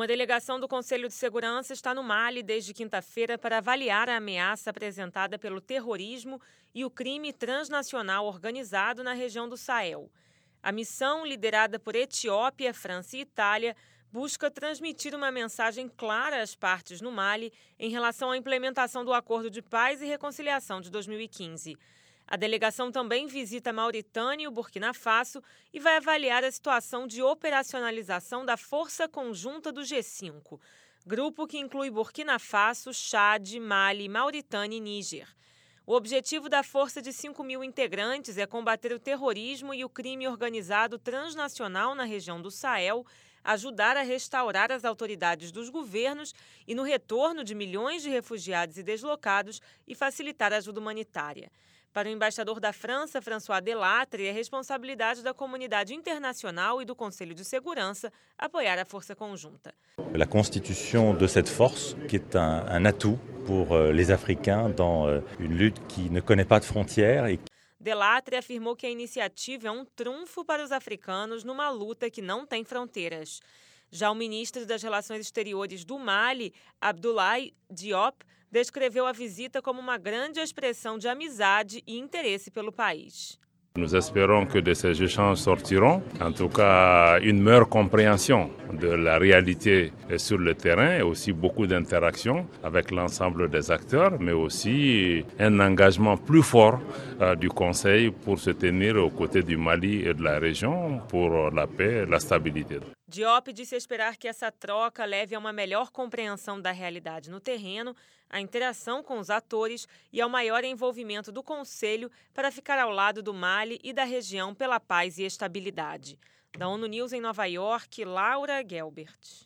Uma delegação do Conselho de Segurança está no Mali desde quinta-feira para avaliar a ameaça apresentada pelo terrorismo e o crime transnacional organizado na região do Sahel. A missão, liderada por Etiópia, França e Itália, busca transmitir uma mensagem clara às partes no Mali em relação à implementação do Acordo de Paz e Reconciliação de 2015. A delegação também visita a Mauritânia e o Burkina Faso e vai avaliar a situação de operacionalização da Força Conjunta do G5, grupo que inclui Burkina Faso, Chad, Mali, Mauritânia e Níger. O objetivo da força de 5.000 integrantes é combater o terrorismo e o crime organizado transnacional na região do Sahel, ajudar a restaurar as autoridades dos governos e no retorno de milhões de refugiados e deslocados e facilitar a ajuda humanitária. Para o embaixador da França, François Delattre, é responsabilidade da comunidade internacional e do Conselho de Segurança apoiar a força conjunta. La constitution de cette force, qui est un atout pour les Africains dans une lutte qui ne connaît pas de frontières. Delattre afirmou que a iniciativa é um trunfo para os africanos numa luta que não tem fronteiras. Já o ministro das Relações Exteriores do Mali, Abdoulaye Diop, descreveu a visita como uma grande expressão de amizade e interesse pelo país. Nous espérons que de ces échanges sortiront, en tout cas, une meilleure compréhension de la réalité sur le terrain et aussi beaucoup d'interactions avec l'ensemble des acteurs, mais aussi un engagement plus fort du Conseil pour se tenir aux côtés du Mali et de la région pour la paix et la stabilité. Diop disse esperar que essa troca leve a uma melhor compreensão da realidade no terreno, a interação com os atores e ao maior envolvimento do Conselho para ficar ao lado do Mali e da região pela paz e estabilidade. Da ONU News em Nova York, Laura Gelbert.